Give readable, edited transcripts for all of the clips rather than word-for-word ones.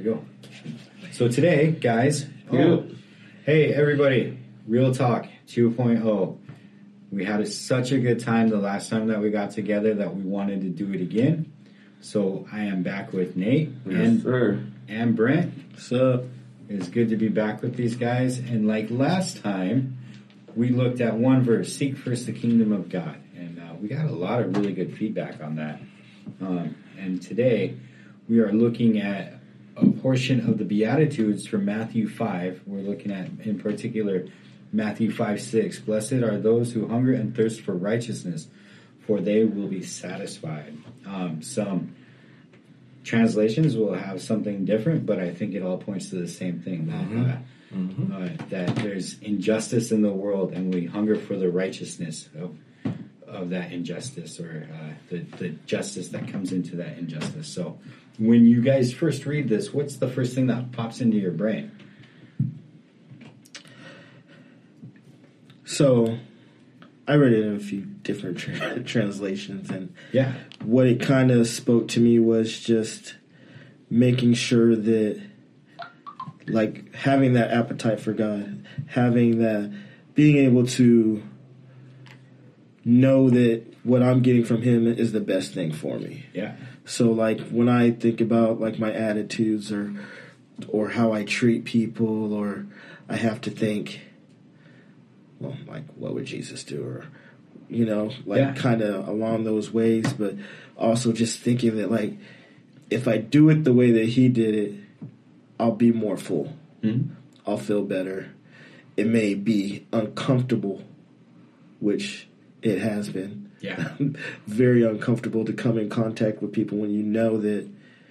we go. So today, guys, hey, everybody, Real Talk 2.0. We had such a good time the last time that we got together that we wanted to do it again. So I am back with Nate and Brent. What's up? It's good to be back with these guys. And like last time, we looked at one verse, seek first the kingdom of God. And we got a lot of really good feedback on that. And today, we are looking at a portion of the Beatitudes from Matthew 5. We're looking at, in particular, Matthew 5:6. Blessed are those who hunger and thirst for righteousness, for they will be satisfied. Some translations will have something different, but I think it all points to the same thing, that there's injustice in the world, and we hunger for the righteousness of that injustice, or the justice that comes into that injustice. So when you guys first read this, what's the first thing that pops into your brain? So I read it in a few different translations, and what it kind of spoke to me was just making sure that, like, having that appetite for God, having that, being able to know that what I'm getting from Him is the best thing for me. Yeah. So, like, when I think about, like, my attitudes or how I treat people, or I have to think, well, like, what would Jesus do? Or, you know, like, kind of along those ways. But also just thinking that, like, if I do it the way that He did it, I'll be more full. Mm-hmm. I'll feel better. It may be uncomfortable, which it has been. Yeah. Very uncomfortable to come in contact with people when you know that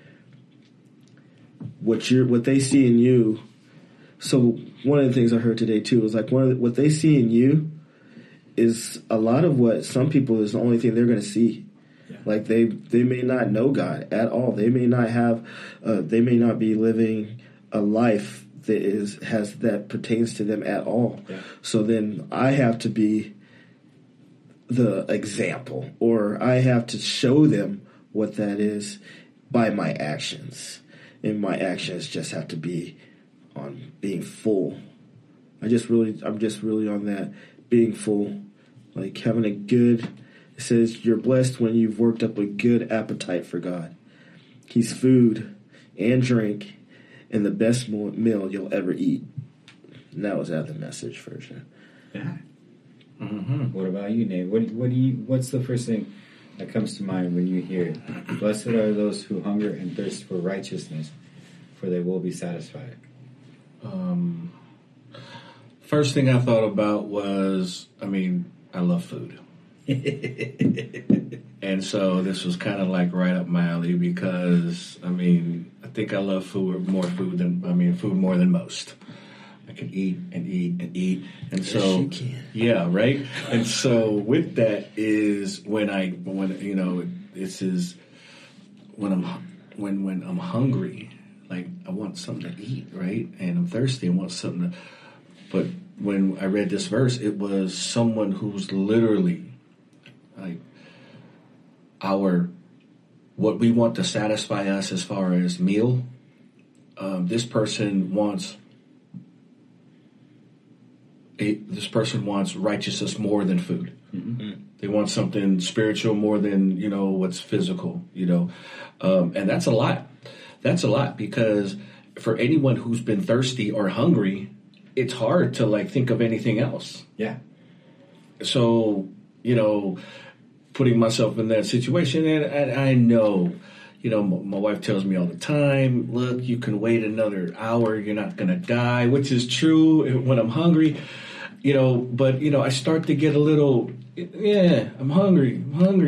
what they see in you. So one of the things I heard today too was like what they see in you is a lot of what some people is the only thing they're going to see. Yeah. Like they may not know God at all. They may not have. They may not be living a life that pertains to them at all. Yeah. So then I have to be the example, or I have to show them what that is by my actions, and my actions just have to be on being full. I'm just really on that being full, like having a good. It says you're blessed when you've worked up a good appetite for God. He's food and drink, and the best meal you'll ever eat. And that was out of the Message version. Yeah. Mm-hmm. What about you, Nate? What's the first thing that comes to mind when you hear, blessed are those who hunger and thirst for righteousness, for they will be satisfied? First thing I thought about was, I love food. And so this was kind of like right up my alley because, I think I love food more than most. I can eat and eat and eat. And yes, so, you can. Yeah, right? And so with that is when I'm hungry, like I want something to eat, right? And I'm thirsty and want something to, but when I read this verse, it was someone who's literally like what we want to satisfy us as far as meal. This person wants righteousness more than food. Mm-hmm. They want something spiritual more than, what's physical, and that's a lot. That's a lot because for anyone who's been thirsty or hungry, it's hard to like think of anything else. Yeah. So, putting myself in that situation, and I know, my wife tells me all the time, look, you can wait another hour, you're not going to die, which is true when I'm hungry, but, I start to get a little, I'm hungry.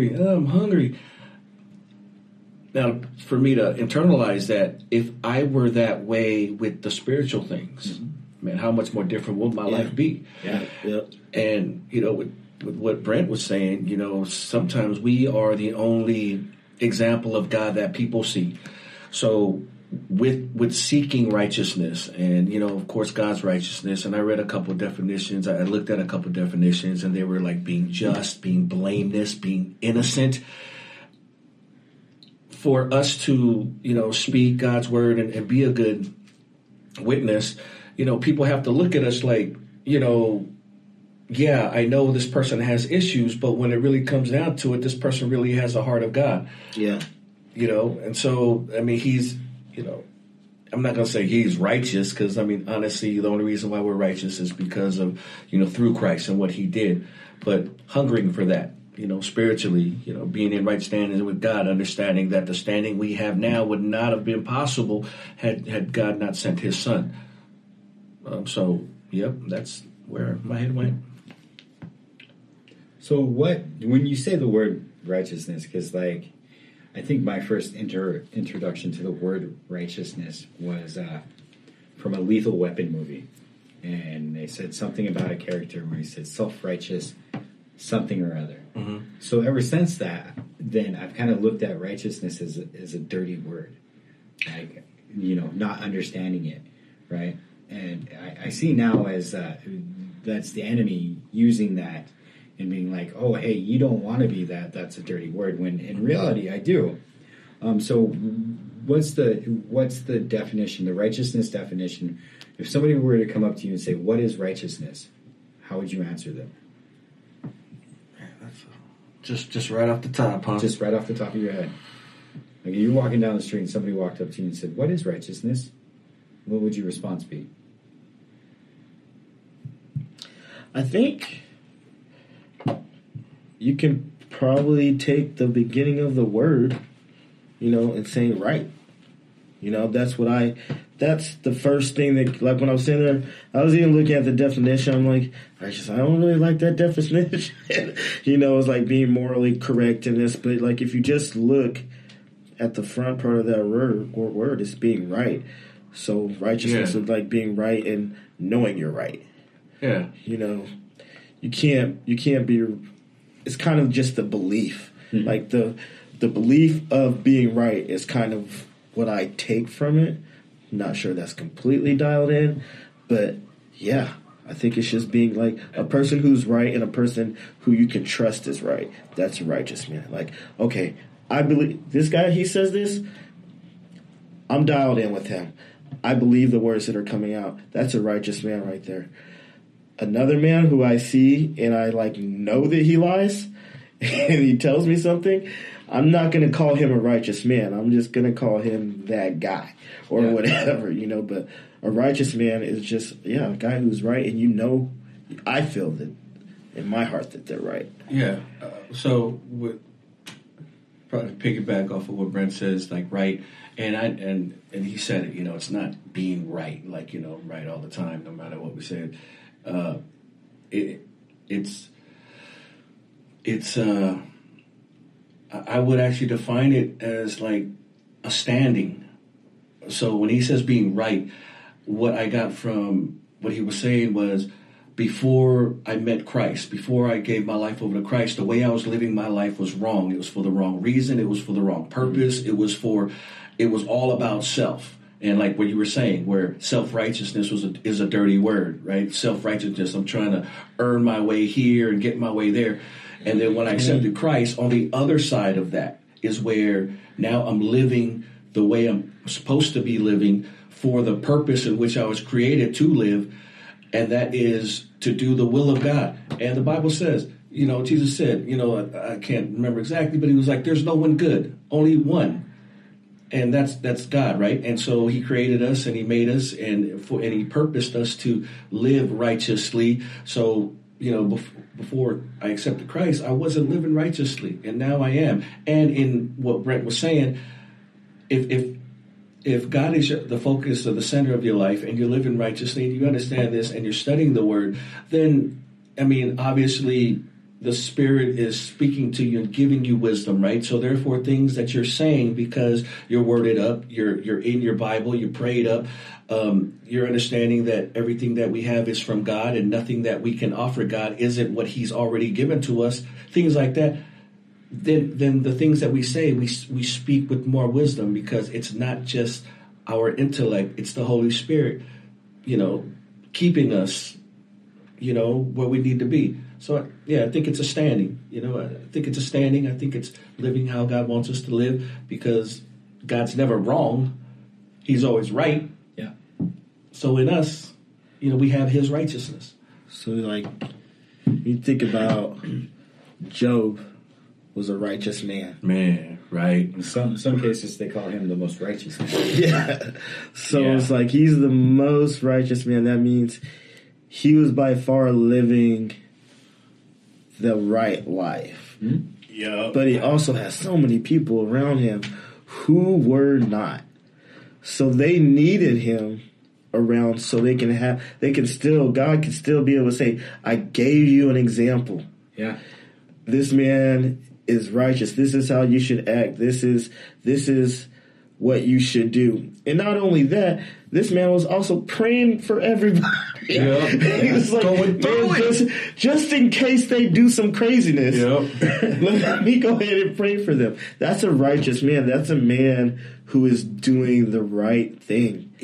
Now, for me to internalize that, if I were that way with the spiritual things, man, how much more different would my life be? Yeah. And, with what Brent was saying, sometimes we are the only example of God that people see. So with seeking righteousness and, of course, God's righteousness, and I read a couple of definitions. I looked at a couple of definitions, and they were like being just, being blameless, being innocent. for us to, speak God's word and be a good witness, people have to look at us like, yeah, I know this person has issues, but when it really comes down to it, this person really has a heart of God. Yeah. And so, he's, I'm not going to say he's righteous because, honestly, the only reason why we're righteous is because of, through Christ and what he did. But hungering for that, spiritually, being in right standing with God, understanding that the standing we have now would not have been possible had God not sent his son. That's where my head went. So when you say the word righteousness, because I think my first introduction to the word righteousness was from a Lethal Weapon movie. And they said something about a character where he said self-righteous something or other. Mm-hmm. So ever since that, then I've kind of looked at righteousness as a dirty word. Not understanding it, right? And I see now as that's the enemy using that and being like, oh, hey, you don't want to be that. That's a dirty word. When in reality, I do. So what's the definition, the righteousness definition? If somebody were to come up to you and say, what is righteousness? How would you answer them? Just right off the top, huh? Just right off the top of your head. Like you're walking down the street and somebody walked up to you and said, what is righteousness? What would your response be? I think you can probably take the beginning of the word, and say right. That's the first thing that, like when I was sitting there, I was even looking at the definition. I'm like, I don't really like that definition. It's like being morally correct in this. But like if you just look at the front part of that word, it's being right. So righteousness is like being right and knowing you're right. Yeah. You can't be. It's kind of just the belief. Mm-hmm. Like the belief of being right is kind of what I take from it. Not sure that's completely dialed in, but yeah, I think it's just being like a person who's right and a person who you can trust is right. That's a righteous man. Like, okay, I believe this guy, he says this, I'm dialed in with him. I believe the words that are coming out. That's a righteous man right there. Another man who I see and I know that he lies and he tells me something, I'm not going to call him a righteous man. I'm just going to call him that guy or whatever, But a righteous man is just, a guy who's right. And I feel that in my heart that they're right. Yeah. So probably piggyback off of what Brent says, right. And he said it, it's not being right, right all the time, no matter what we said. I would actually define it as like a standing. So when he says being right, what I got from what he was saying was before I met Christ, before I gave my life over to Christ, the way I was living my life was wrong. It was for the wrong reason. It was for the wrong purpose. It was all about self. And like what you were saying, where self-righteousness is a dirty word, right? Self-righteousness, I'm trying to earn my way here and get my way there. And then when I accepted Christ, on the other side of that is where now I'm living the way I'm supposed to be living for the purpose in which I was created to live, and that is to do the will of God. And the Bible says, Jesus said, I can't remember exactly, but he was like, there's no one good, only one. And that's God, right? And so he created us and he made us and he purposed us to live righteously. So, before I accepted Christ, I wasn't living righteously, and now I am. And in what Brent was saying, if God is the focus or the center of your life and you're living righteously and you understand this and you're studying the word, then, obviously the Spirit is speaking to you and giving you wisdom, right? So therefore, things that you're saying because you're worded up, you're in your Bible, you're prayed up, you're understanding that everything that we have is from God and nothing that we can offer God isn't what He's already given to us, things like that. Then the things that we say, we speak with more wisdom because it's not just our intellect, it's the Holy Spirit, keeping us, where we need to be. So, I think it's a standing. I think it's a standing. I think it's living how God wants us to live, because God's never wrong. He's always right. Yeah. So in us, we have his righteousness. So, like, you think about Job was a righteous man. Man, right. In some cases, they call him the most righteous man. Yeah. So it's like he's the most righteous man. That means he was by far living the right life. Hmm? Yeah. But he also has so many people around him who were not. So they needed him around so God can still be able to say, I gave you an example. Yeah. This man is righteous. This is how you should act. This is what you should do. And not only that, this man was also praying for everybody. Yeah. He was like, man, just in case they do some craziness, let me go ahead and pray for them. That's a righteous man. That's a man who is doing the right thing.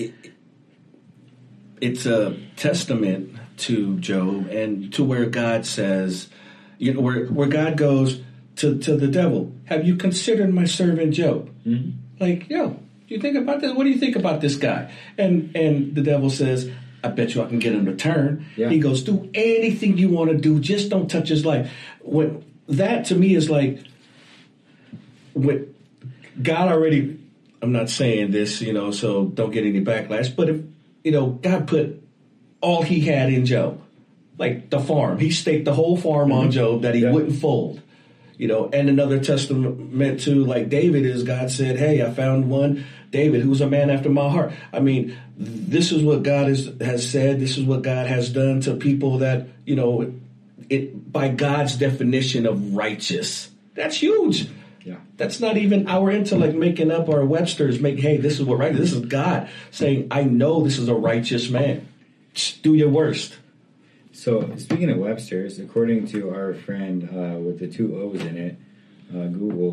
It's a testament to Job and to where God says, where God goes to the devil, have you considered my servant Job? Mm-hmm. Like, do you think about this? What do you think about this guy? And the devil says, I bet you I can get him to turn. Yeah. He goes, do anything you want to do, just don't touch his life. That to me is like, what God already, I'm not saying this, so don't get any backlash, but if, God put all he had in Job, like the farm. He staked the whole farm on Job that he wouldn't fold. And another testament to like David is God said, hey, I found one, David, who's a man after my heart. I mean, this is what God has said. This is what God has done to people that, it by God's definition of righteous. That's huge. Yeah. That's not even our intellect making up our Webster's hey, this is what righteous. This is God saying, I know this is a righteous man. Just do your worst. So, speaking of Webster's, according to our friend with the 2 O's in it, Google,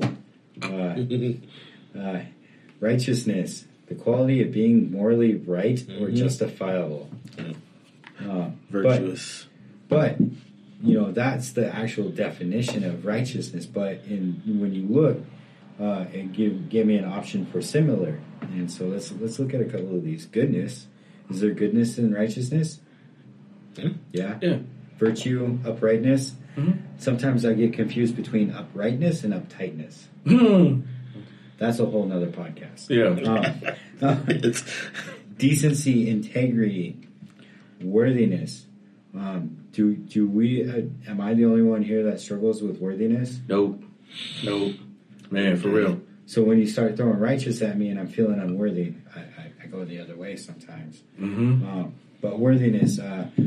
righteousness, the quality of being morally right or justifiable. Virtuous. But that's the actual definition of righteousness. But when you look, it gave me an option for similar. And so let's look at a couple of these. Goodness. Is there goodness in righteousness? Yeah. Virtue, uprightness. Mm-hmm. Sometimes I get confused between uprightness and uptightness. That's a whole nother podcast. Yeah. Decency, integrity, worthiness. Do we? Am I the only one here that struggles with worthiness? Nope. Man, for real. So when you start throwing righteous at me and I'm feeling unworthy, I go the other way sometimes. Mm-hmm. But worthiness,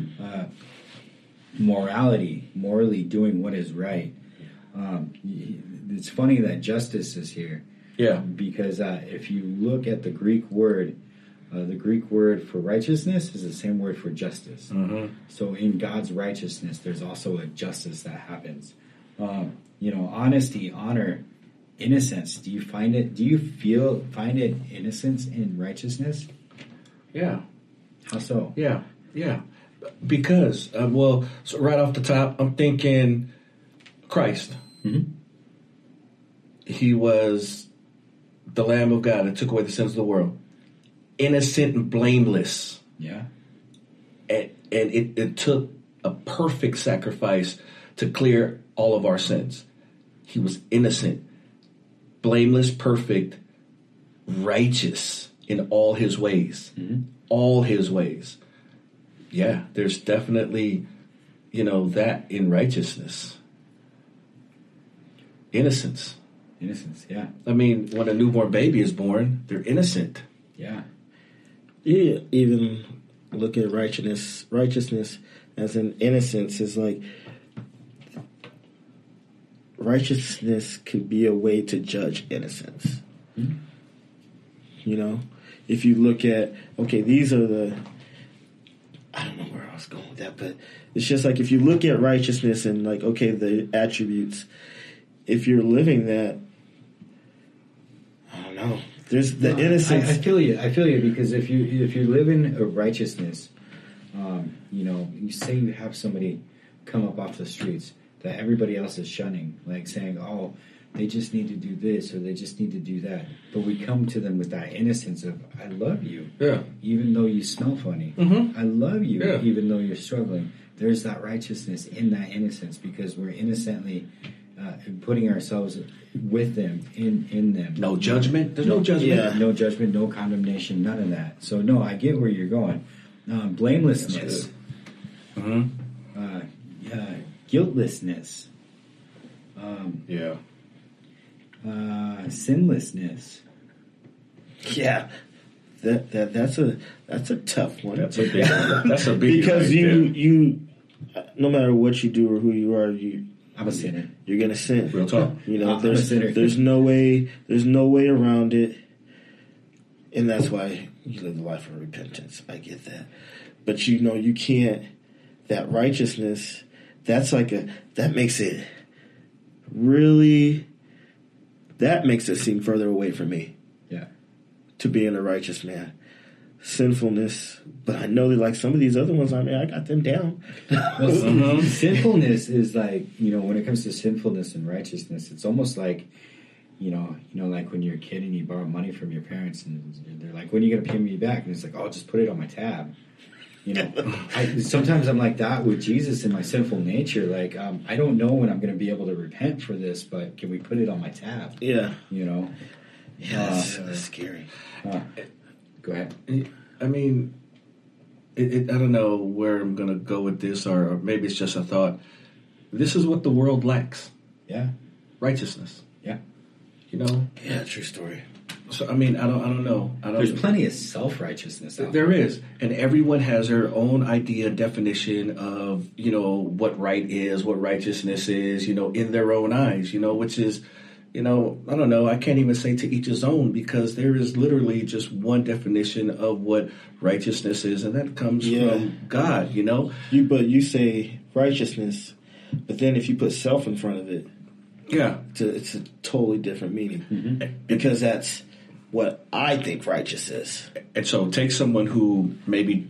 morality, morally doing what is right. It's funny that justice is here. Yeah. Because if you look at the Greek word for righteousness is the same word for justice. Mm-hmm. So in God's righteousness, there's also a justice that happens. Honesty, honor, innocence. Do you find it innocence in righteousness? Yeah. How so? Yeah. Because, so right off the top, I'm thinking Christ. Mm-hmm. He was the Lamb of God that took away the sins of the world. Innocent and blameless. Yeah. And it took a perfect sacrifice to clear all of our sins. He was innocent, blameless, perfect, righteous in all his ways. Mm-hmm. All his ways. Yeah, there's definitely, that in righteousness. Innocence. Innocence, yeah. I mean, when a newborn baby is born, they're innocent. Yeah. Yeah, even look at righteousness as an innocence is like righteousness could be a way to judge innocence. Mm-hmm. If you look at, these are I don't know where I was going with that, but it's just like if you look at righteousness and the attributes, if you're living that, I don't know. There's the innocence. I feel you because if you live in a righteousness, you say you have somebody come up off the streets that everybody else is shunning, like saying, "Oh, they just need to do this or they just need to do that." But we come to them with that innocence of, "I love you, even though you smell funny. I love you, even though you're struggling." There's that righteousness in that innocence because we're innocently putting ourselves with them, in them. No judgment. There's no judgment. Yeah, no judgment, no condemnation, none of that. So no, I get where you're going. Blamelessness, guiltlessness, sinlessness. Yeah, that's a tough one. That's a big one. That's a big because right you no matter what you do or who you are, I'm a sinner. You're gonna sin. Real talk. There's no way around it, and that's why you live the life of repentance. I get that, but you can't. That righteousness, that makes it really. That makes it seem further away from me. Yeah. To being a righteous man. Sinfulness, but I know that like some of these other ones, I got them down. Well, sinfulness is like, when it comes to sinfulness and righteousness, it's almost like, like when you're a kid and you borrow money from your parents and they're like, "When are you going to pay me back?" And it's like, "Oh, just put it on my tab." Sometimes I'm like that with Jesus and my sinful nature. Like, I don't know when I'm going to be able to repent for this, but can we put it on my tab? Yeah. Yeah, that's scary. Go ahead. I mean, I don't know where I'm going to go with this, or maybe it's just a thought. This is what the world lacks. Yeah. Righteousness. Yeah. Yeah, true story. So, I mean, I don't know. There's plenty of self-righteousness out there. There is. And everyone has their own idea, definition of, what right is, what righteousness is, in their own eyes, which is, I don't know. I can't even say to each his own because there is literally just one definition of what righteousness is, and that comes from God, But you say righteousness, but then if you put self in front of it, it's a totally different meaning because that's what I think righteous is. And so take someone who maybe,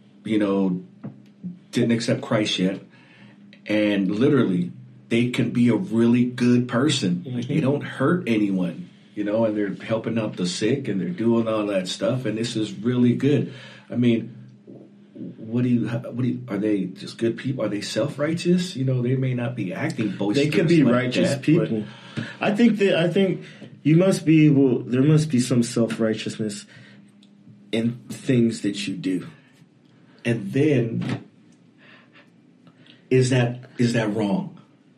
didn't accept Christ yet, and literally they can be a really good person. Like they don't hurt anyone, and they're helping out the sick and they're doing all that stuff. And this is really good. I mean, what do you, are they just good people? Are they self-righteous? They may not be acting boisterous. They could be like righteous that, people. I think you must be able, there must be some self-righteousness in things that you do. And then, is that wrong?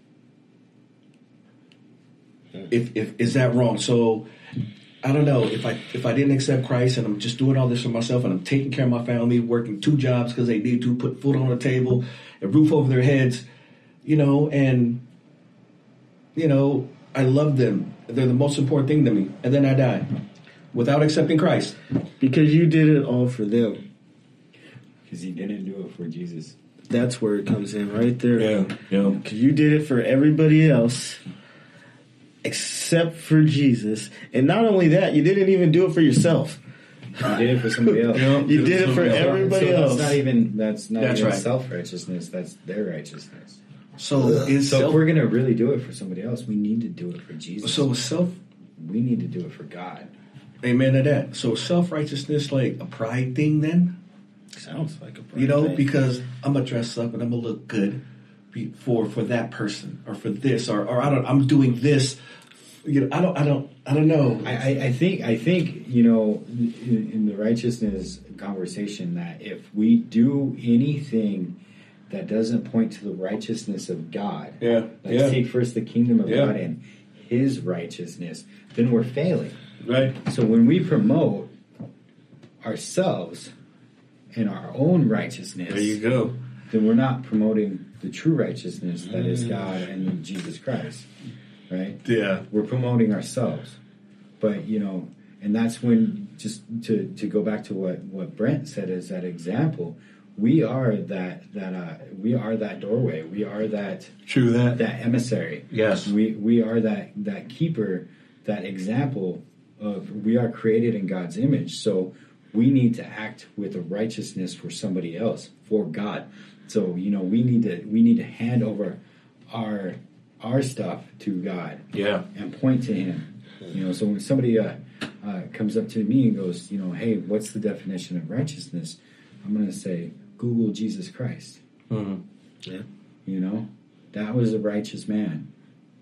If is that wrong? So I don't know if I didn't accept Christ and I'm just doing all this for myself and I'm taking care of my family, working 2 jobs because they need to put food on the table, a roof over their heads, and I love them. They're the most important thing to me, and then I die without accepting Christ because you did it all for them. Because he didn't do it for Jesus. That's where it comes in right there. Yeah. Because you did it for everybody else except for Jesus. And not only that, you didn't even do it for yourself. You did it for somebody else. You did it for everybody else. That's not even right. self-righteousness. That's their righteousness. So if we're going to really do it for somebody else, we need to do it for Jesus. So we need to do it for God. Amen to that. So self-righteousness like a pride thing then? Sounds like a pride thing. Because I'm going to dress up and I'm going to look good for that person or for this or I'm doing this. I don't know. I think in the righteousness conversation that if we do anything that doesn't point to the righteousness of God, take first the kingdom of God and His righteousness, then we're failing. Right. So when we promote ourselves and our own righteousness, there you go. Then we're not promoting the true righteousness that is God and Jesus Christ. Right? Yeah. We're promoting ourselves. But, and that's when, just to go back to what Brent said as that example, we are that doorway. We are that emissary. Yes. We are that keeper, that example of we are created in God's image. So we need to act with a righteousness for somebody else, for God. So, we need to hand over our stuff to God. Yeah. And point to Him. So when somebody comes up to me and goes, hey, what's the definition of righteousness? I'm going to say, Google Jesus Christ. Mm-hmm. Yeah. That was a righteous man.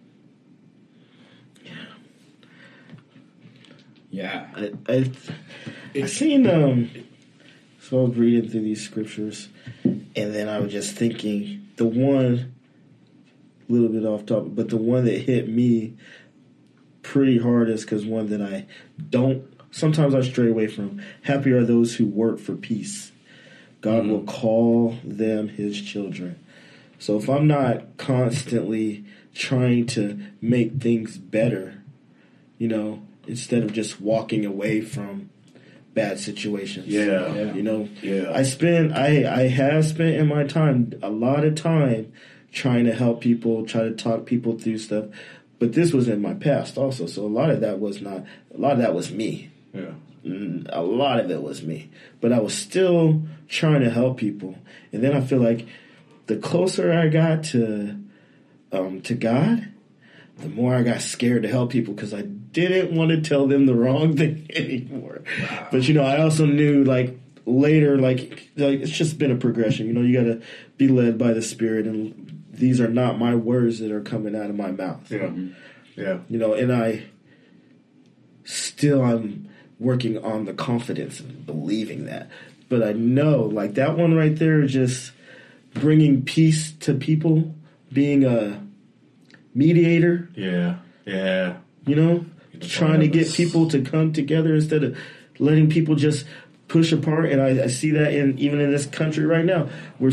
Yeah. I seen so I was reading through these scriptures, and then I was just thinking the one, a little bit off topic, but the one that hit me pretty hard is because one that I don't. Sometimes I stray away from. Happy are those who work for peace. God will call them His children. So if I'm not constantly trying to make things better, instead of just walking away from bad situations. Yeah. I have spent in my time a lot of time trying to help people, try to talk people through stuff. But this was in my past also. So a lot of that was me. Yeah. A lot of it was me. But I was still trying to help people. And then I feel like the closer I got to God, the more I got scared to help people because I didn't want to tell them the wrong thing anymore. Wow. But, I also knew, later, it's just been a progression. You got to be led by the Spirit, and these are not my words that are coming out of my mouth. Yeah. Yeah. And I'm working on the confidence of believing that. But I know, that one right there, just bringing peace to people, being a mediator. Yeah. Yeah. Trying to get people to come together instead of letting people just push apart. And I see that even in this country right now. It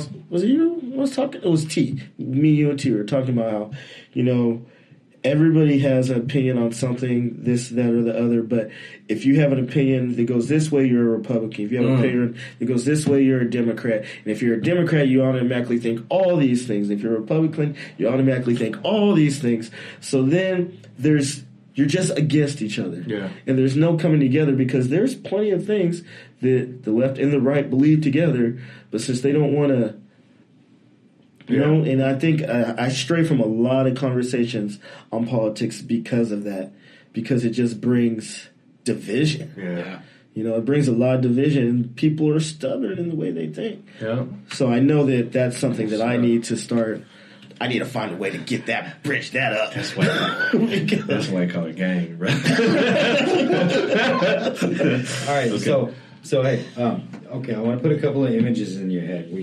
was T. Me, you, and T were talking about how, everybody has an opinion on something, this, that, or the other. But if you have an opinion that goes this way, you're a Republican. If you have an opinion that goes this way, you're a Democrat. And if you're a Democrat, you automatically think all these things. If you're a Republican, you automatically think all these things. So then you're just against each other. Yeah. And there's no coming together because there's plenty of things that the left and the right believe together. But since they don't want to, and I think I stray from a lot of conversations on politics because of that, because it just brings division. Yeah. It brings a lot of division, and people are stubborn in the way they think. Yeah. So I know that that's something that I need to start. I need to find a way to bridge that up. That's why I call it gang, right? All right. Okay. So hey, okay. I want to put a couple of images in your head.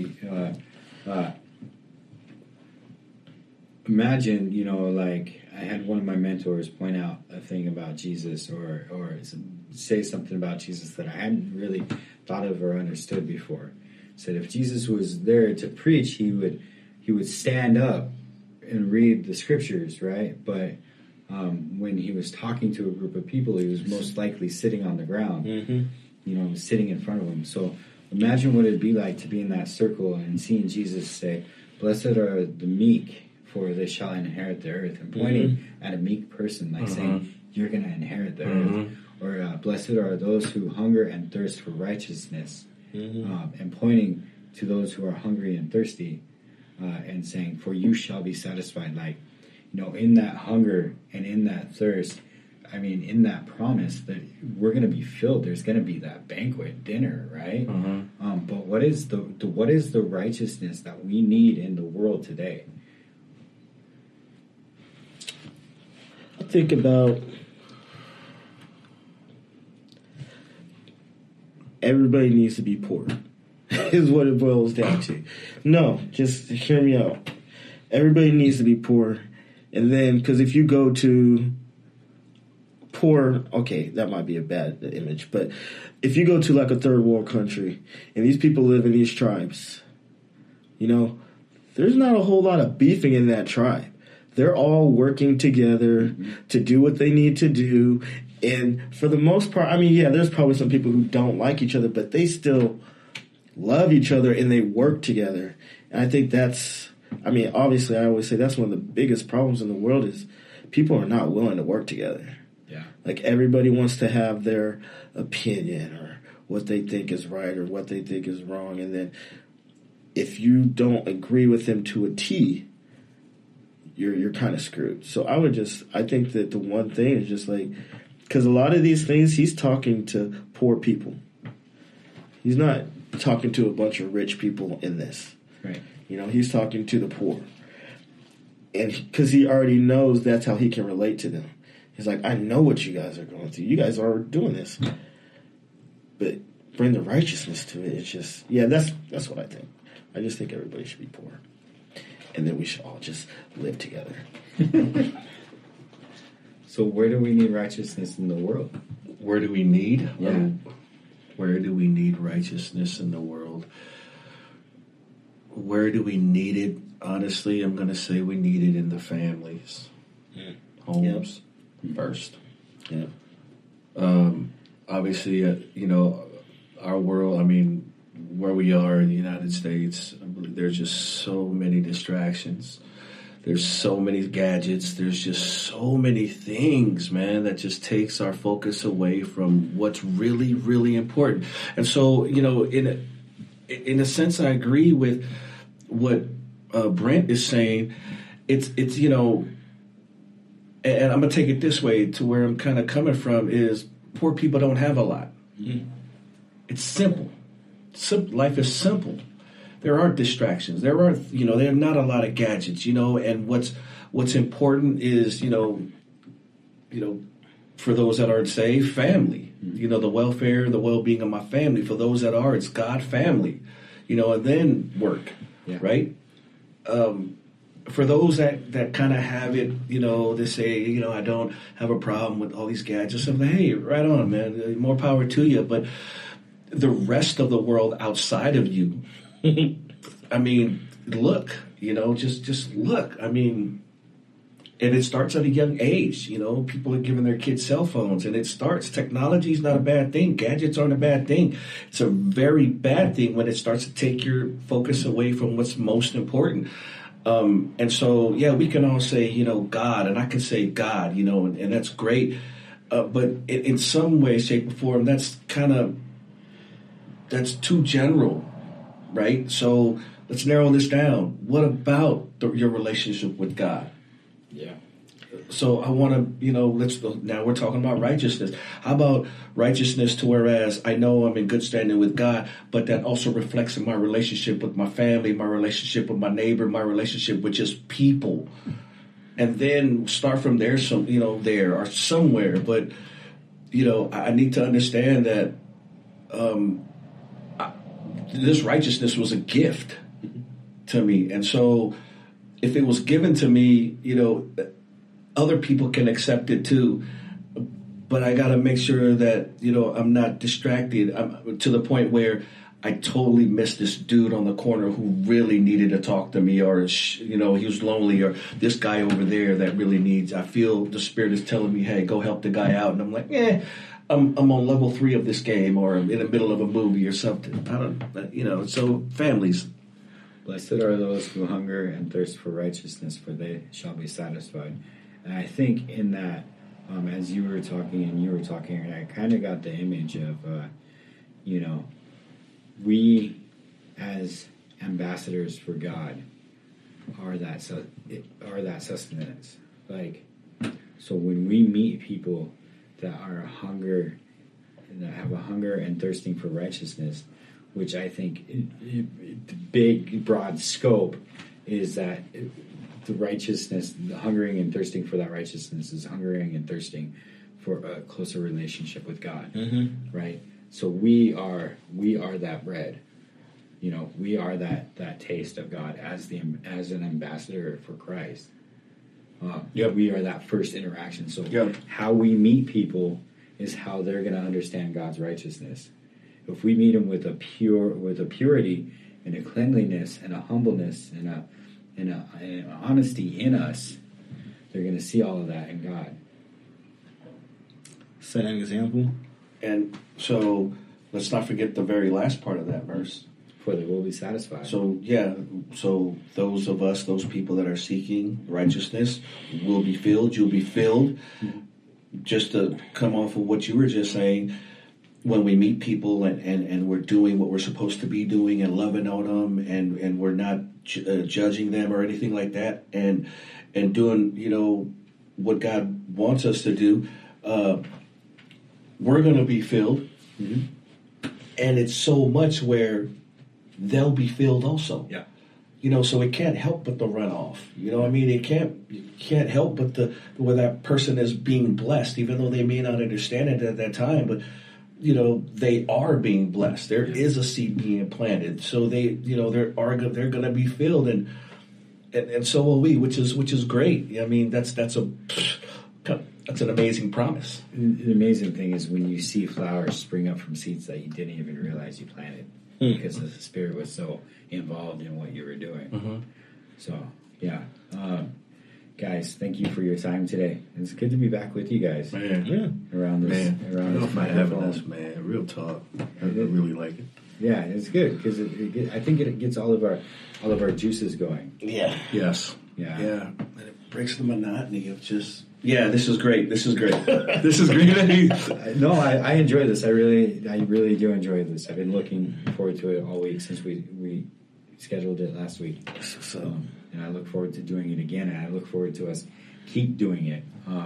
Imagine, I had one of my mentors point out a thing about Jesus or say something about Jesus that I hadn't really thought of or understood before. Said if Jesus was there to preach, he would stand up and read the scriptures, right? But when he was talking to a group of people, he was most likely sitting on the ground, sitting in front of them. So imagine what it'd be like to be in that circle and seeing Jesus say, "Blessed are the meek, for they shall inherit the earth," and pointing at a meek person, saying, "You're going to inherit the earth." Or blessed are those who hunger and thirst for righteousness, and pointing to those who are hungry and thirsty, and saying, "For you shall be satisfied." In that hunger and in that thirst, in that promise that we're going to be filled. There's going to be that banquet dinner, right? But what is the righteousness that we need in the world today? I think about everybody needs to be poor. Is what it boils down to. No, just hear me out. Everybody needs to be poor. And then, because if you go to poor, okay, that might be a bad image, but if you go to a third world country and these people live in these tribes, there's not a whole lot of beefing in that tribe. They're all working together to do what they need to do. And for the most part, there's probably some people who don't like each other, but they still love each other and they work together. And I think that's, obviously I always say that's one of the biggest problems in the world is people are not willing to work together. Yeah. Everybody wants to have their opinion or what they think is right or what they think is wrong. And then if you don't agree with them to a T, you're kind of screwed. So I think that the one thing is just like, because a lot of these things, he's talking to poor people. He's not talking to a bunch of rich people in this. Right. He's talking to the poor. And because he already knows that's how he can relate to them. He's like, I know what you guys are going through. You guys are doing this. But bring the righteousness to it. It's just, that's what I think. I just think everybody should be poor. And then we should all just live together. So where do we need righteousness in the world? Where do we need? Yeah. Where do we need righteousness in the world? Where do we need it? Honestly, I'm going to say we need it in the families, homes first. Yeah. Obviously, our world, I mean, where we are in the United States, I believe there's just so many distractions. There's so many gadgets. There's just so many things, man, that just takes our focus away from what's really, really important. And so, in a sense, I agree with what Brent is saying. It's and I'm going to take it this way to where I'm kind of coming from is poor people don't have a lot. Mm-hmm. It's simple. Life is simple. There aren't distractions. There are not a lot of gadgets, and what's important is, for those that aren't saved, family, the welfare, the well-being of my family. For those that are, it's God, family, and then work, right? For those that kind of have it, they say, I don't have a problem with all these gadgets. I'm like, hey, right on, man, more power to you. But the rest of the world outside of you, I mean, look, just look. I mean, and it starts at a young age. People are giving their kids cell phones, and technology is not a bad thing. Gadgets aren't a bad thing. It's a very bad thing when it starts to take your focus away from what's most important. And so, we can all say, God, and I can say God, and that's great. But in some way, shape, or form, that's too general, right? So let's narrow this down. What about your relationship with God? Yeah. So I want to, now we're talking about righteousness. How about righteousness to whereas I know I'm in good standing with God, but that also reflects in my relationship with my family, my relationship with my neighbor, my relationship with just people. And then start from there, there or somewhere. But, I need to understand that this righteousness was a gift to me. And so if it was given to me, other people can accept it too. But I got to make sure that, I'm not distracted. I'm to the point where I totally missed this dude on the corner who really needed to talk to me, or, he was lonely, or this guy over there that really needs. I feel the Spirit is telling me, hey, go help the guy out. And I'm like, I'm on level 3 of this game, or I'm in the middle of a movie or something. I don't, so families. Blessed are those who hunger and thirst for righteousness, for they shall be satisfied. And I think in that, as you were talking, I kind of got the image of, we as ambassadors for God are that sustenance. Like, so when we meet people that have a hunger and thirsting for righteousness, which I think the big, broad scope is that the righteousness, the hungering and thirsting for that righteousness is hungering and thirsting for a closer relationship with God, right? So we are that bread, we are that taste of God as an ambassador for Christ. We are that first interaction. So how we meet people is how they're going to understand God's righteousness. If we meet them with a purity and a cleanliness and a humbleness and an honesty in us, they're going to see all of that in God. Set an example. And so let's not forget the very last part of that verse. For they will be satisfied. So those of us, those people that are seeking righteousness will be filled. You'll be filled. Just to come off of what you were just saying, when we meet people and we're doing what we're supposed to be doing and loving on them and we're not judging them or anything like that and doing, you know, what God wants us to do, we're going to be filled. Mm-hmm. And it's so much where they'll be filled also. Yeah. You know, so it can't help but the runoff. You know what I mean? You can't help but where that person is being blessed, even though they may not understand it at that time. But, you know, they are being blessed. There is a seed being planted. So they, you know, they're going to be filled, and so will we, which is great. I mean, that's an amazing promise. The amazing thing is when you see flowers spring up from seeds that you didn't even realize you planted because the Spirit was so involved in what you were doing. Mm-hmm. So, yeah. Guys, thank you for your time today. It's good to be back with you guys. Man. Around this, around this for having microphone. us, man. Real talk. I really like it. Yeah, it's good because I think it gets all of our juices going. Yeah. Yes. Yeah. Yeah. And it breaks the monotony of just. Yeah, this is great. This is great. This is great. No, I enjoy this. I really do enjoy this. I've been looking forward to it all week since we scheduled it last week. And I look forward to doing it again, and I look forward to us keep doing it.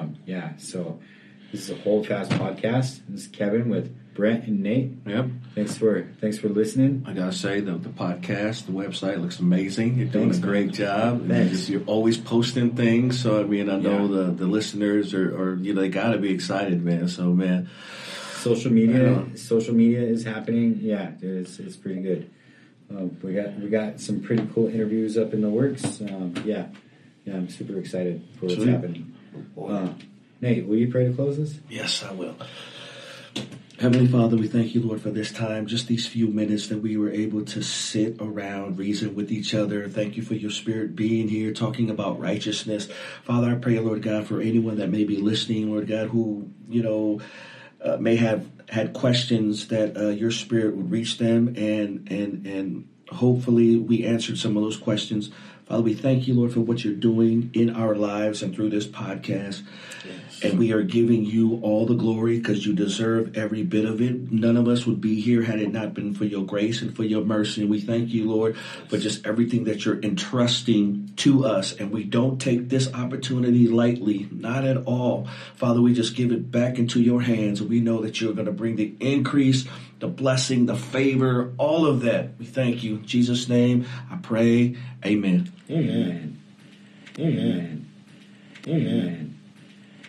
So this is a Hold Fast podcast. This is Kevin with Brent and Nate. Yep. Thanks for listening. I gotta say the podcast, the website looks amazing. You're doing Thanks, a great job. Thanks. You're always posting things, so I mean, I know the listeners are you know, they gotta be excited, man. So man, social media is happening. Yeah, it's pretty good. We got some pretty cool interviews up in the works. I'm super excited for what's happening. Nate, will you pray to close this? Yes, I will. Heavenly Father, we thank you, Lord, for this time, just these few minutes that we were able to sit around, reason with each other. Thank you for your Spirit being here, talking about righteousness. Father, I pray, Lord God, for anyone that may be listening, Lord God, who, you know, may have had questions, that your Spirit would reach them and hopefully we answered some of those questions. Father, we thank you, Lord, for what you're doing in our lives and through this podcast. Yes. And we are giving you all the glory because you deserve every bit of it. None of us would be here had it not been for your grace and for your mercy. And we thank you, Lord, for just everything that you're entrusting to us. And we don't take this opportunity lightly, not at all. Father, we just give it back into your hands. And we know that you're going to bring the increase, the blessing, the favor, all of that. We thank you. In Jesus' name, I pray. Amen. Amen. Amen. Amen.